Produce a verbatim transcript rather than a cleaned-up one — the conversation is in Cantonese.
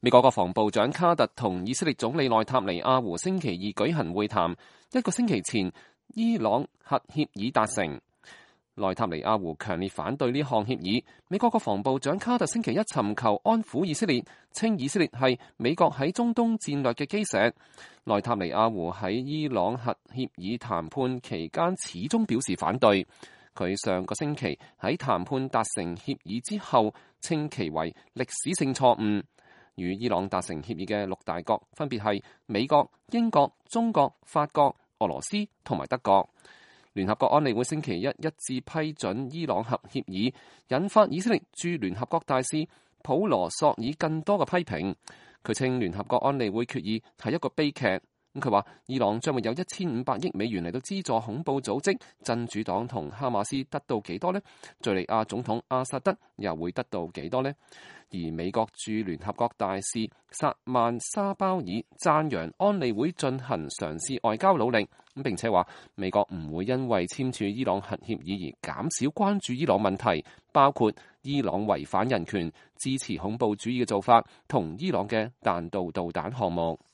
美國國防部長卡特同以色列總理內塔尼亞胡星期二舉行會談，一個星期前伊朗核協議達成。內塔尼亞胡強烈反對呢項協議。美國國防部長卡特星期一尋求安撫以色列，稱以色列係美國喺中東戰略嘅基石。內塔尼亞胡喺伊朗核協議談判期間始終表示反對。佢上個星期喺談判達成協議之後，稱其為歷史性錯誤。與伊朗達成協議嘅六大國分別係美國、英國、中國、法國、俄羅斯同埋德國。聯合國安理會星期一一致批准伊朗核協議，引發以色列駐聯合國大使普羅索爾更多嘅批評。佢稱聯合國安理會決議係一個悲劇。咁佢話伊朗將會有一千五百億美元嚟到資助恐怖組織真主黨同哈馬斯，得到幾多呢？敘利亞總統阿薩德又會得到幾多呢？而美國駐聯合國大使薩曼沙包爾讚揚安理會進行嘗試外交努力，咁並且話美國唔會因為簽署伊朗核協議而減少關注伊朗問題，包括伊朗違反人權、支持恐怖主義嘅做法同伊朗嘅彈道導彈項目。